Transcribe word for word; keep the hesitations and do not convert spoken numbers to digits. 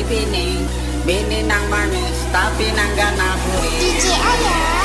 bini, bini nang manis tapi nang gak nafuri. D J Ayah